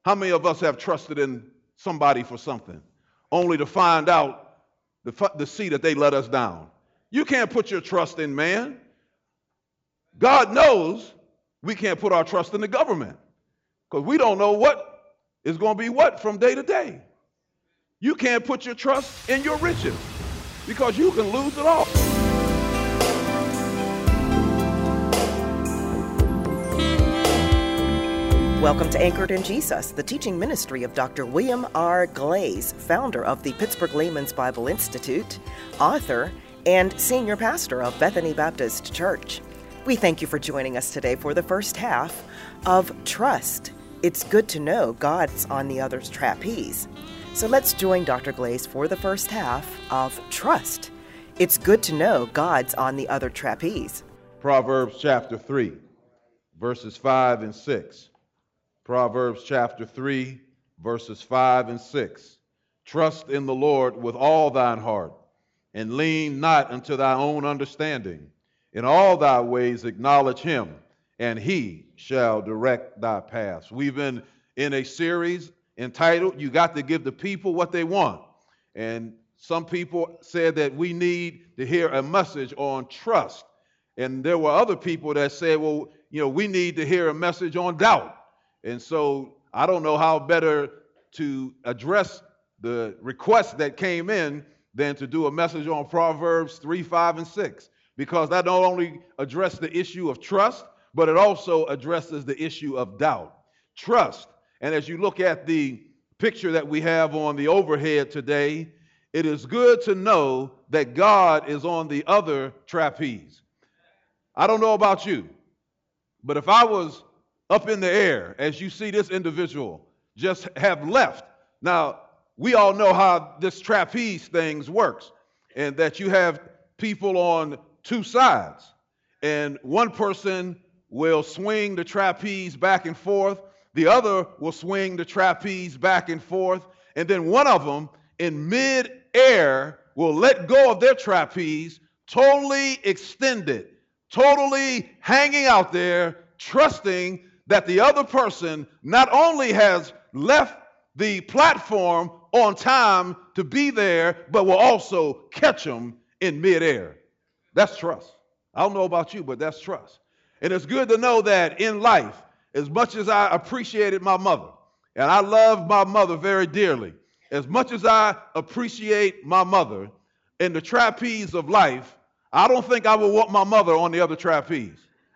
How many of us have trusted in somebody for something, only to find out to see that they let us down? You can't put your trust in man. God knows we can't put our trust in the government because we don't know what is going to be what from day to day. You can't put your trust in your riches because you can lose it all. Welcome to Anchored in Jesus, the teaching ministry of Dr. William R. Glaze, founder of the Pittsburgh Layman's Bible Institute, author, and senior pastor of Bethany Baptist Church. We thank you for joining us today for the first half of Trust. It's good to know God's on the other's trapeze. So let's join Dr. Glaze for the first half of Trust. It's good to know God's on the other trapeze. Proverbs chapter 3, verses 5 and 6. Proverbs chapter 3, verses 5 and 6. Trust in the Lord with all thine heart, and lean not unto thy own understanding. In all thy ways acknowledge him, and he shall direct thy paths. We've been in a series entitled, You Got to Give the People What They Want. And some people said that we need to hear a message on trust. And there were other people that said, well, we need to hear a message on doubt. And so I don't know how better to address the request that came in than to do a message on Proverbs 3, 5, and 6, because that not only addresses the issue of trust, but it also addresses the issue of doubt. Trust. And as you look at the picture that we have on the overhead today, it is good to know that God is on the other trapeze. I don't know about you, but if I was up in the air, as you see this individual just have left. Now, we all know how this trapeze thing works, and that you have people on two sides, and one person will swing the trapeze back and forth, the other will swing the trapeze back and forth, and then one of them in mid-air will let go of their trapeze, totally extended, totally hanging out there, trusting that the other person not only has left the platform on time to be there, but will also catch them in midair. That's trust. I don't know about you, but that's trust. And it's good to know that in life, as much as I appreciated my mother, and I love my mother very dearly, as much as I appreciate my mother, in the trapeze of life, I don't think I would want my mother on the other trapeze.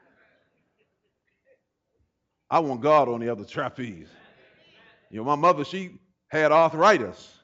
I want God on the other trapeze. My mother, she had arthritis.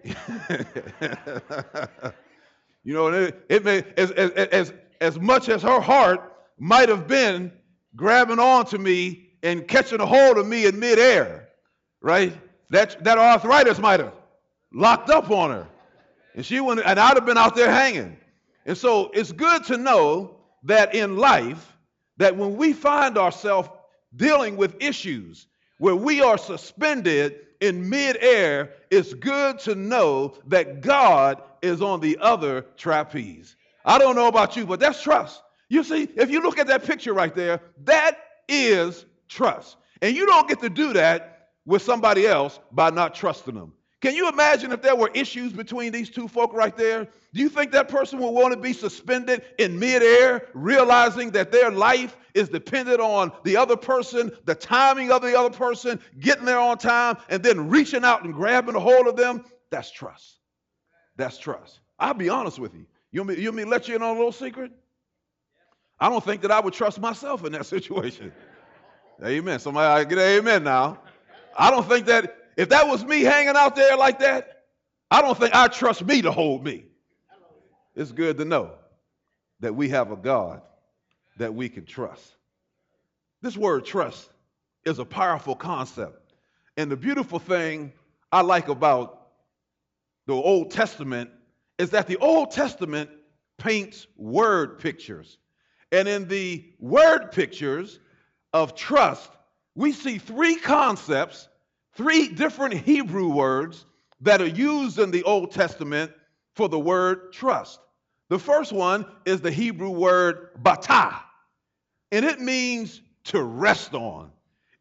It may, as much as her heart might have been grabbing onto me and catching a hold of me in midair, right? That arthritis might have locked up on her, and I'd have been out there hanging. And so it's good to know that in life, that when we find ourselves dealing with issues where we are suspended in midair, it's good to know that God is on the other trapeze. I don't know about you, but that's trust. You see, if you look at that picture right there, that is trust. And you don't get to do that with somebody else by not trusting them. Can you imagine if there were issues between these two folk right there? Do you think that person would want to be suspended in midair, realizing that their life is dependent on the other person, the timing of the other person, getting there on time, and then reaching out and grabbing a hold of them? That's trust. That's trust. I'll be honest with you. You want me to let you in on a little secret? I don't think that I would trust myself in that situation. Amen. Somebody get an amen now. I don't think that if that was me hanging out there like that, I don't think I'd trust me to hold me. It's good to know that we have a God that we can trust. This word trust is a powerful concept. And the beautiful thing I like about the Old Testament is that the Old Testament paints word pictures. And in the word pictures of trust, we see three concepts, three different Hebrew words that are used in the Old Testament for the word trust. The first one is the Hebrew word batah, and it means to rest on.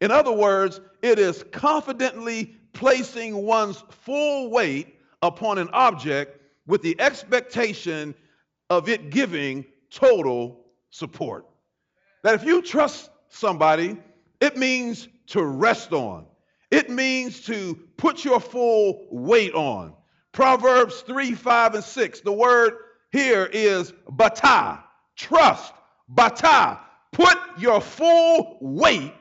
In other words, it is confidently placing one's full weight upon an object with the expectation of it giving total support. That if you trust somebody, it means to rest on. It means to put your full weight on. Proverbs 3, 5, and 6. The word here is bata, trust, bata. Put your full weight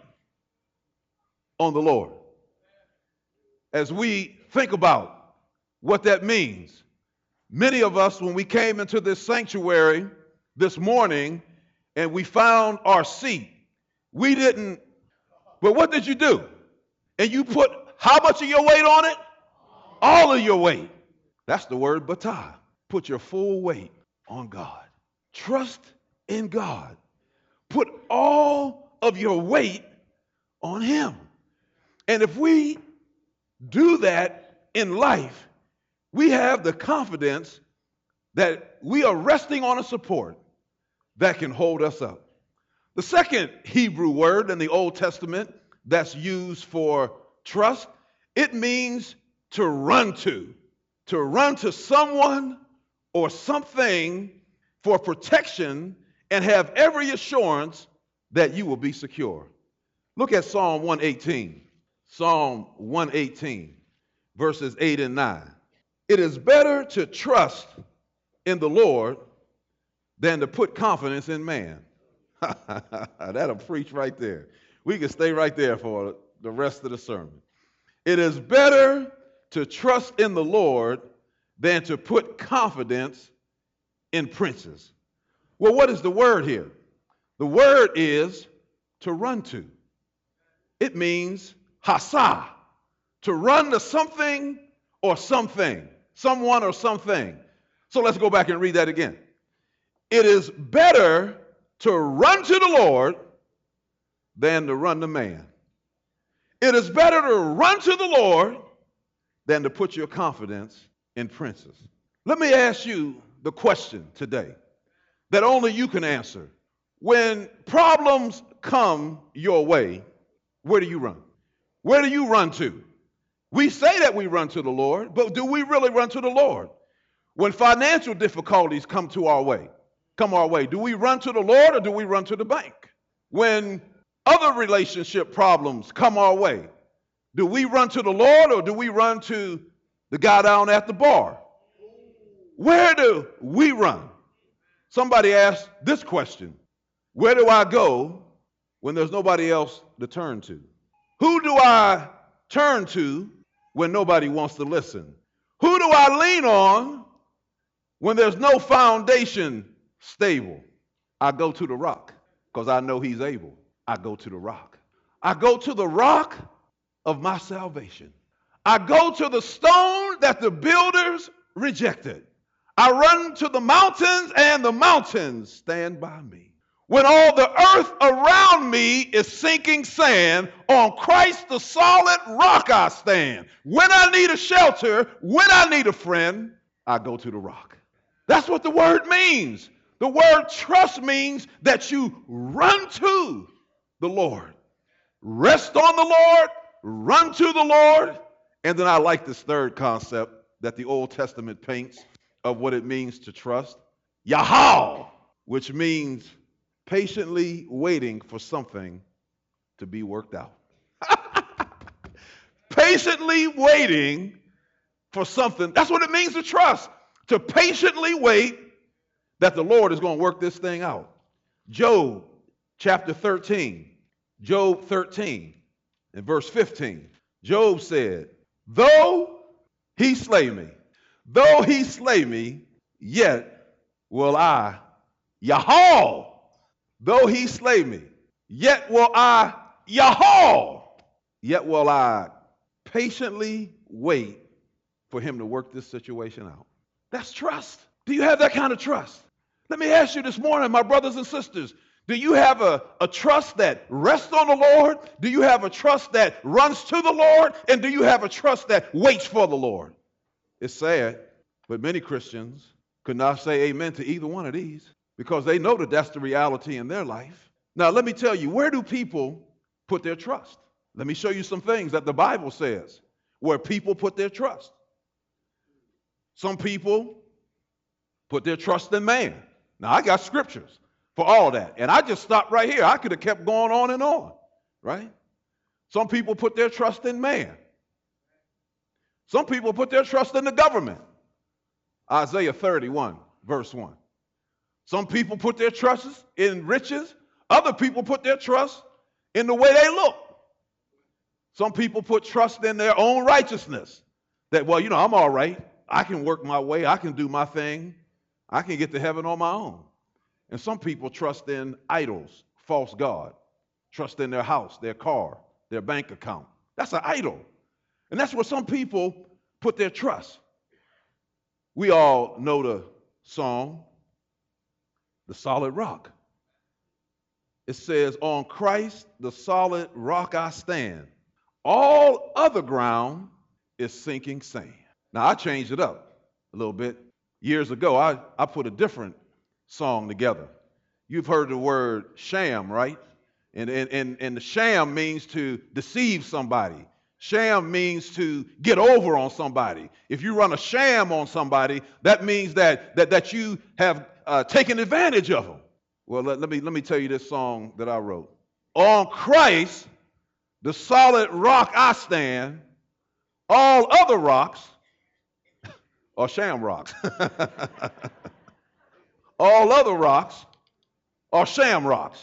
on the Lord. As we think about what that means, many of us, when we came into this sanctuary this morning and we found our seat, we didn't, but what did you do? And you put how much of your weight on it? All of your weight. That's the word bata. Put your full weight on God. Trust in God. Put all of your weight on Him. And if we do that in life, we have the confidence that we are resting on a support that can hold us up. The second Hebrew word in the Old Testament that's used for trust, it means to run to someone or something for protection and have every assurance that you will be secure. Look at Psalm 118. Psalm 118, verses 8 and 9. It is better to trust in the Lord than to put confidence in man. That'll preach right there. We can stay right there for the rest of the sermon. It is better to trust in the Lord than to put confidence in princes. Well, what is the word here? The word is to run to. It means hasa, to run to something or something, someone or something. So let's go back and read that again. It is better to run to the Lord than to run to man. It is better to run to the Lord than to put your confidence in princes. Let me ask you the question today that only you can answer. When problems come your way, where do you run? Where do you run to? We say that we run to the Lord, but do we really run to the Lord? When financial difficulties come our way, do we run to the Lord or do we run to the bank? When other relationship problems come our way, do we run to the Lord or do we run to the guy down at the bar? Where do we run? Somebody asked this question: where do I go when there's nobody else to turn to? Who do I turn to when nobody wants to listen? Who do I lean on when there's no foundation stable? I go to the rock because I know He's able. I go to the rock. I go to the rock of my salvation. I go to the stone that the builders rejected. I run to the mountains and the mountains stand by me. When all the earth around me is sinking sand, on Christ the solid rock I stand. When I need a shelter, when I need a friend, I go to the rock. That's what the word means. The word trust means that you run to the Lord. Rest on the Lord, run to the Lord. And then I like this third concept that the Old Testament paints of what it means to trust. Yahal, which means patiently waiting for something to be worked out. Patiently waiting for something. That's what it means to trust. To patiently wait that the Lord is going to work this thing out. Job chapter 13. Job 13 and verse 15. Job said, though he slay me, yet will I, Yahal. Though he slay me, yet will I, Yahal. Yet will I patiently wait for Him to work this situation out. That's trust. Do you have that kind of trust? Let me ask you this morning, my brothers and sisters, do you have a trust that rests on the Lord? Do you have a trust that runs to the Lord? And do you have a trust that waits for the Lord? It's sad, but many Christians could not say amen to either one of these because they know that that's the reality in their life. Now, let me tell you, where do people put their trust? Let me show you some things that the Bible says where people put their trust. Some people put their trust in man. Now, I got scriptures for all that. And I just stopped right here. I could have kept going on and on, right? Some people put their trust in man. Some people put their trust in the government. Isaiah 31, verse 1. Some people put their trust in riches. Other people put their trust in the way they look. Some people put trust in their own righteousness. That, well, I'm all right. I can work my way. I can do my thing. I can get to heaven on my own. And some people trust in idols, false god. Trust in their house, their car, their bank account. That's an idol. And that's where some people put their trust. We all know the song, The Solid Rock. It says, on Christ, the solid rock I stand. All other ground is sinking sand. Now, I changed it up a little bit. Years ago, I put a different song together. You've heard the word sham, right? And the sham means to deceive somebody. Sham means to get over on somebody. If you run a sham on somebody, that means that you have taken advantage of them. Well, let me tell you this song that I wrote. On Christ, the solid rock I stand. All other rocks are sham rocks. All other rocks are sham rocks.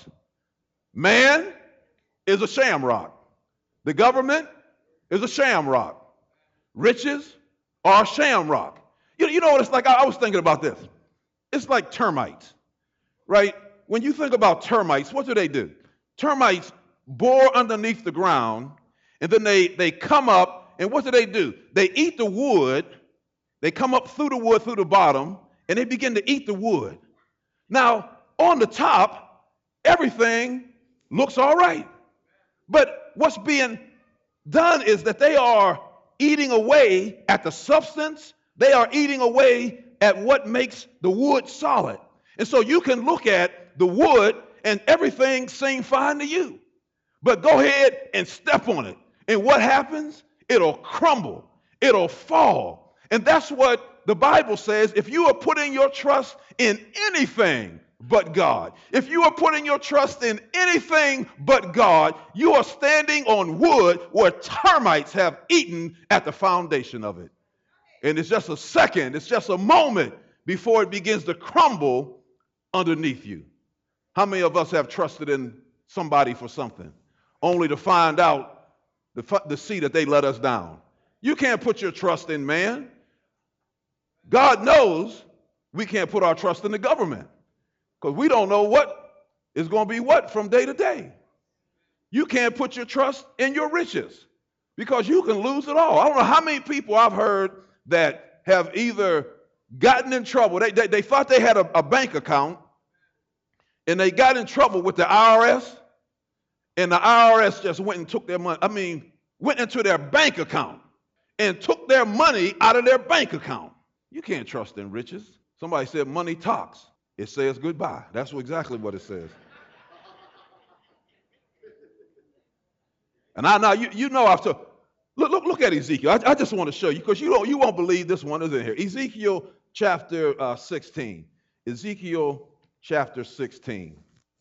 Man is a sham rock. The government is a sham rock. Riches are a sham rock. You know what it's like? I was thinking about this. It's like termites, right? When you think about termites, what do? Termites bore underneath the ground, and then they come up, and what do? They eat the wood. They come up through the wood, through the bottom, and they begin to eat the wood. Now, on the top, everything looks all right. But what's being done is that they are eating away at the substance. They are eating away at what makes the wood solid. And so you can look at the wood and everything seems fine to you. But go ahead and step on it. And what happens? It'll crumble. It'll fall. And that's what the Bible says. If you are putting your trust in anything but God, if you are putting your trust in anything but God, you are standing on wood where termites have eaten at the foundation of it. And it's just a second, it's just a moment before it begins to crumble underneath you. How many of us have trusted in somebody for something, only to find out, to see that they let us down? You can't put your trust in man. God knows we can't put our trust in the government because we don't know what is going to be what from day to day. You can't put your trust in your riches because you can lose it all. I don't know how many people I've heard that have either gotten in trouble. They thought they had a bank account and they got in trouble with the IRS, and the IRS just went and took their money. Went into their bank account and took their money out of their bank account. You can't trust in riches. Somebody said money talks. It says goodbye. That's exactly what it says. And I've told. Look at Ezekiel. I just want to show you because you won't believe this one is in here. Ezekiel chapter 16. Ezekiel chapter 16.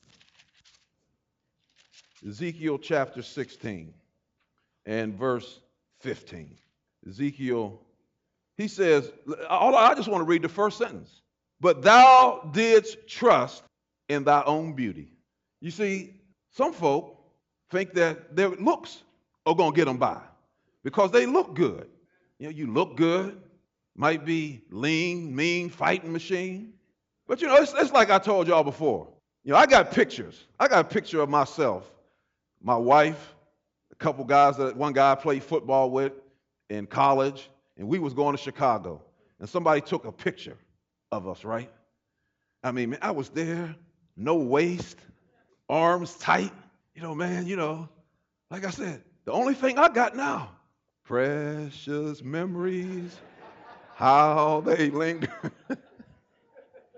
Ezekiel chapter 16 and verse 15. Ezekiel, he says, I just want to read the first sentence. But thou didst trust in thy own beauty. You see, some folk think that their looks are going to get them by because they look good. You look good, might be lean, mean, fighting machine. But it's like I told y'all before. I got pictures. I got a picture of myself, my wife, a couple guys one guy I played football with in college, and we was going to Chicago, and somebody took a picture of us, right? I was there, no waist, arms tight, like I said, the only thing I got now, precious memories, how they linger.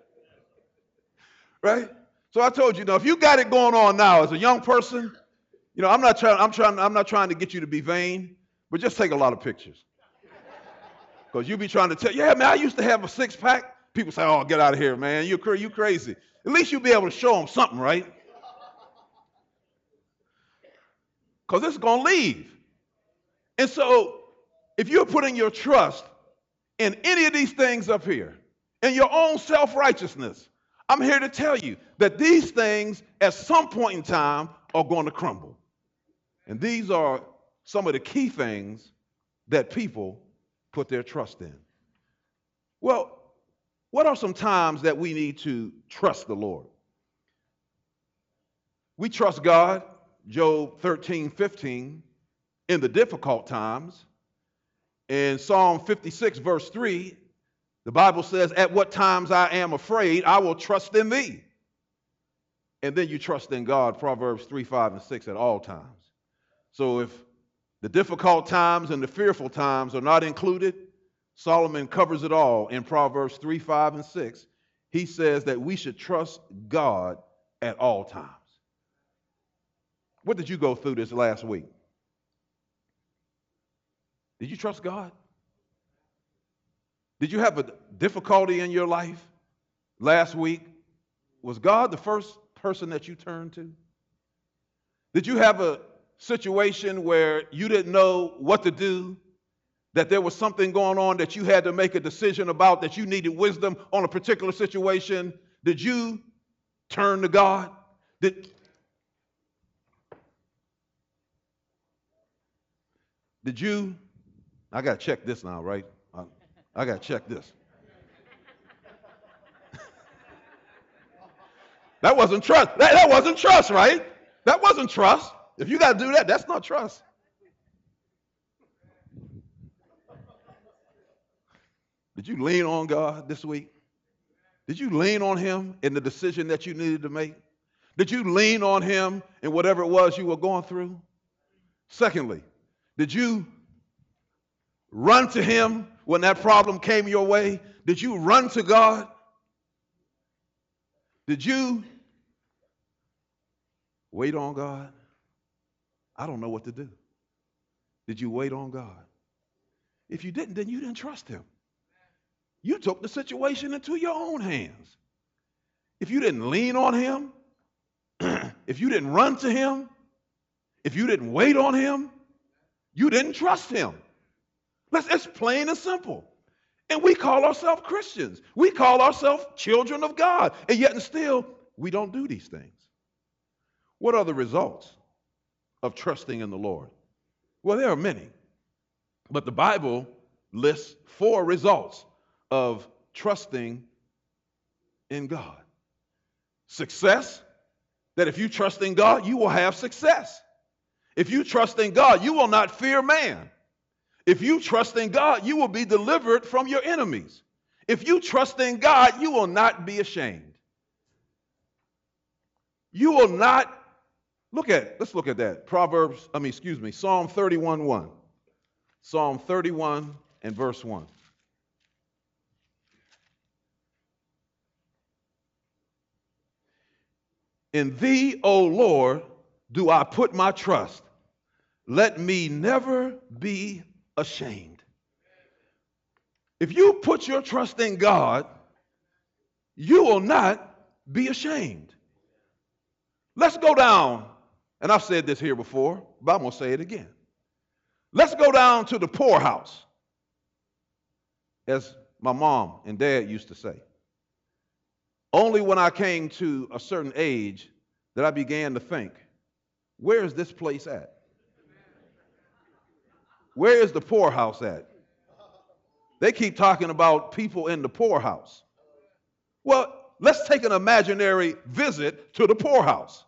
Right? So I told you, if you got it going on now as a young person, You know, I'm not trying to get you to be vain, but just take a lot of pictures. Because you be trying to tell, yeah, man, I used to have a six-pack. People say, oh, get out of here, man. You crazy. At least you'll be able to show them something, right? Because it's going to leave. And so if you're putting your trust in any of these things up here, in your own self-righteousness, I'm here to tell you that these things at some point in time are going to crumble. And these are some of the key things that people put their trust in. Well, what are some times that we need to trust the Lord? We trust God, Job 13:15, in the difficult times. In Psalm 56, verse 3, the Bible says, at what times I am afraid, I will trust in thee. And then you trust in God, Proverbs 3, 5, and 6 at all times. So if the difficult times and the fearful times are not included, Solomon covers it all in Proverbs 3, 5, and 6. He says that we should trust God at all times. What did you go through this last week? Did you trust God? Did you have a difficulty in your life last week? Was God the first person that you turned to? Did you have a situation where you didn't know what to do, that there was something going on that you had to make a decision about, that you needed wisdom on a particular situation? Did you turn to God? Did you, I got to check this now, right? I got to check this. That wasn't trust. That wasn't trust, right? That wasn't trust. If you got to do that, that's not trust. Did you lean on God this week? Did you lean on him in the decision that you needed to make? Did you lean on him in whatever it was you were going through? Secondly, did you run to him when that problem came your way? Did you run to God? Did you wait on God? I don't know what to do. Did you wait on God? If you didn't, then you didn't trust him. You took the situation into your own hands. If you didn't lean on him, if you didn't run to him, if you didn't wait on him, you didn't trust him. It's plain and simple. And we call ourselves Christians. We call ourselves children of God. And yet and still, we don't do these things. What are the results of trusting in the Lord? Well, there are many. But the Bible lists 4 results of trusting in God. Success, that if you trust in God, you will have success. If you trust in God, you will not fear man. If you trust in God, you will be delivered from your enemies. If you trust in God, you will not be ashamed. You will not, let's look at that. Psalm 31:1. Psalm 31 and verse 1. In thee, O Lord, do I put my trust. Let me never be ashamed. If you put your trust in God, you will not be ashamed. Let's go down, and I've said this here before, but I'm going to say it again. Let's go down to the poorhouse, as my mom and dad used to say. Only when I came to a certain age that I began to think, where is this place at? Where is the poorhouse at? They keep talking about people in the poorhouse. Well, let's take an imaginary visit to the poorhouse.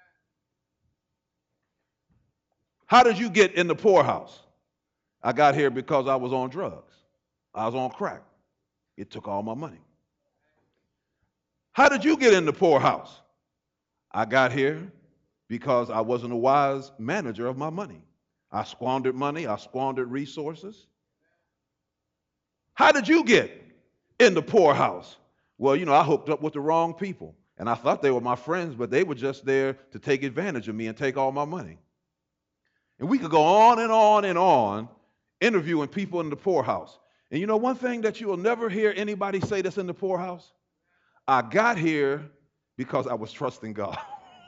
How did you get in the poorhouse? I got here because I was on drugs. I was on crack. It took all my money. How did you get in the poorhouse? I got here because I wasn't a wise manager of my money. I squandered money. I squandered resources. How did you get in the poorhouse? Well, I hooked up with the wrong people, and I thought they were my friends, but they were just there to take advantage of me and take all my money. And we could go on and on and on interviewing people in the poorhouse. And you know one thing that you will never hear anybody say that's in the poorhouse? I got here because I was trusting God.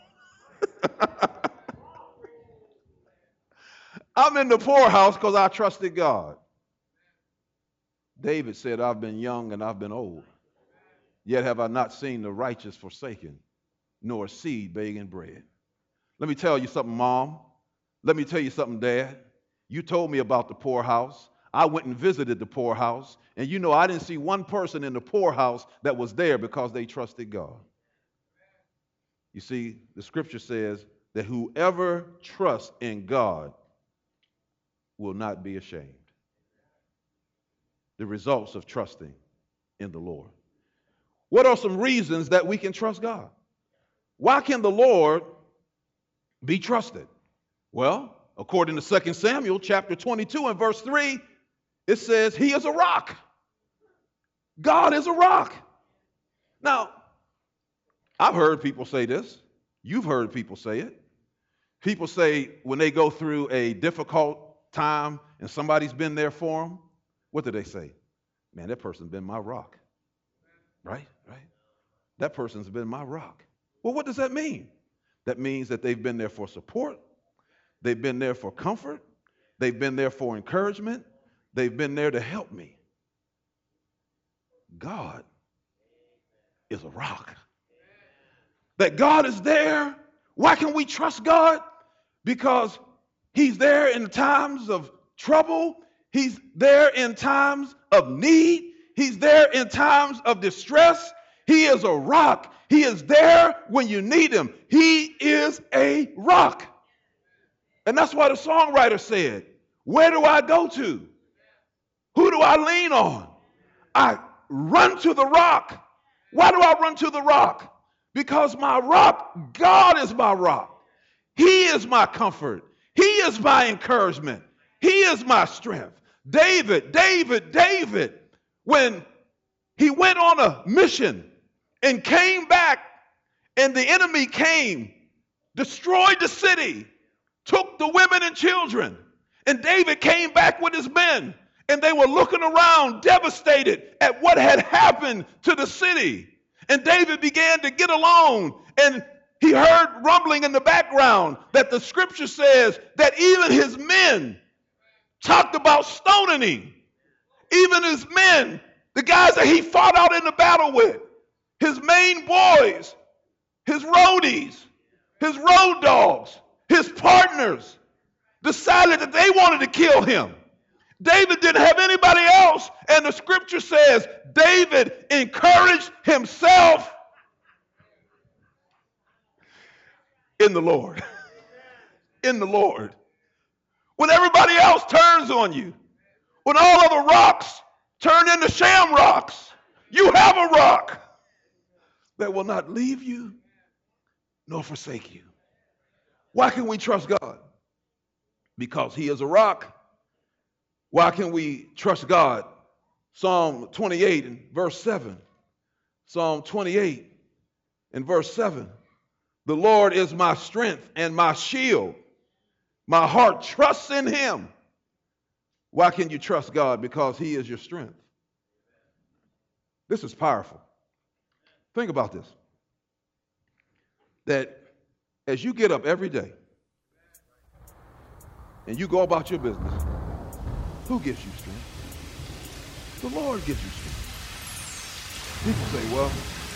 I'm in the poorhouse because I trusted God. David said, I've been young and I've been old, yet have I not seen the righteous forsaken, nor a seed begging bread. Let me tell you something, Mom. Let me tell you something, Dad. You told me about the poorhouse. I went and visited the poorhouse, and you know I didn't see one person in the poorhouse that was there because they trusted God. You see, the scripture says that whoever trusts in God will not be ashamed. The results of trusting in the Lord. What are some reasons that we can trust God? Why can the Lord be trusted? Well, according to 2 Samuel chapter 22 and verse 3, it says he is a rock. God is a rock. Now, I've heard people say this. You've heard people say it. People say when they go through a difficult time and somebody's been there for them, what do they say? Man, that person's been my rock. Right? That person's been my rock. Well, what does that mean? That means that they've been there for support. They've been there for comfort. They've been there for encouragement. They've been there to help me. God is a rock. That God is there. Why can we trust God? Because he's there in times of trouble. He's there in times of need. He's there in times of distress. He is a rock. He is there when you need him. He is a rock. And that's why the songwriter said, where do I go to? Who do I lean on? I run to the rock. Why do I run to the rock? Because my rock, God is my rock. He is my comfort. He is my encouragement. He is my strength. David, when he went on a mission and came back and the enemy came, destroyed the city, took the women and children, and David came back with his men, and they were looking around devastated at what had happened to the city. And David began to get alone, and he heard rumbling in the background that the scripture says that even his men talked about stoning him. Even his men, the guys that he fought out in the battle with, his main boys, his roadies, his road dogs, his partners, decided that they wanted to kill him. David didn't have anybody else, and the scripture says David encouraged himself in the Lord. In the Lord. When everybody else turns on you, when all other rocks turn into shamrocks, you have a rock that will not leave you nor forsake you. Why can we trust God? Because he is a rock. Why can we trust God? Psalm 28 and verse 7. Psalm 28 and verse 7. The Lord is my strength and my shield. My heart trusts in him. Why can you trust God? Because he is your strength. This is powerful. Think about this. That as you get up every day and you go about your business, who gives you strength? The Lord gives you strength. People say, well,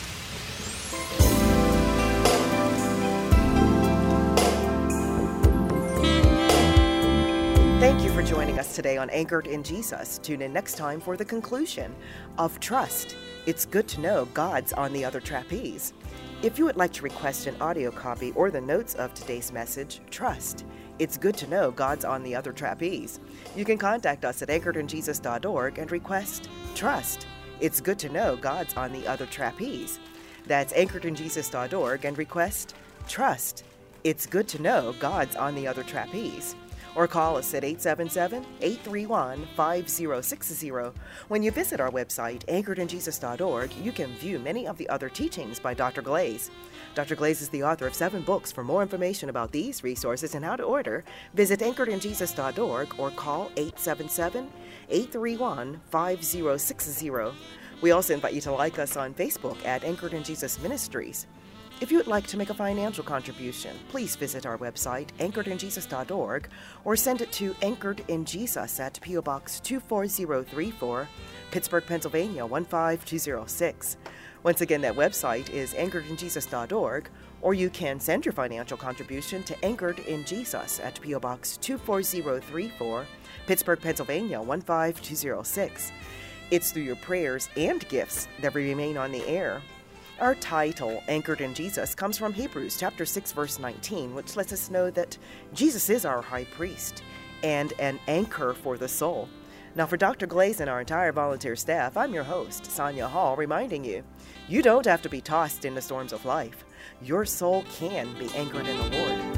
thank you for joining us today on Anchored in Jesus. Tune in next time for the conclusion of Trust. It's good to know God's on the other trapeze. If you would like to request an audio copy or the notes of today's message, Trust. It's good to know God's on the other trapeze. You can contact us at anchoredinjesus.org and request Trust. It's good to know God's on the other trapeze. That's anchoredinjesus.org and request Trust. It's good to know God's on the other trapeze. or call us at 877-831-5060. When you visit our website, anchoredinjesus.org, you can view many of the other teachings by Dr. Glaze. Dr. Glaze is the author of 7 books. For more information about these resources and how to order, visit anchoredinjesus.org or call 877-831-5060. We also invite you to like us on Facebook at Anchored in Jesus Ministries. If you would like to make a financial contribution, please visit our website, anchoredinjesus.org, or send it to Anchored in Jesus at P.O. Box 24034, Pittsburgh, Pennsylvania 15206. Once again, that website is anchoredinjesus.org, or you can send your financial contribution to Anchored in Jesus at P.O. Box 24034, Pittsburgh, Pennsylvania 15206. It's through your prayers and gifts that we remain on the air. Our title, Anchored in Jesus, comes from Hebrews chapter 6, verse 19, which lets us know that Jesus is our high priest and an anchor for the soul. Now, for Dr. Glaze and our entire volunteer staff, I'm your host, Sonia Hall, reminding you, you don't have to be tossed in the storms of life. Your soul can be anchored in the Lord.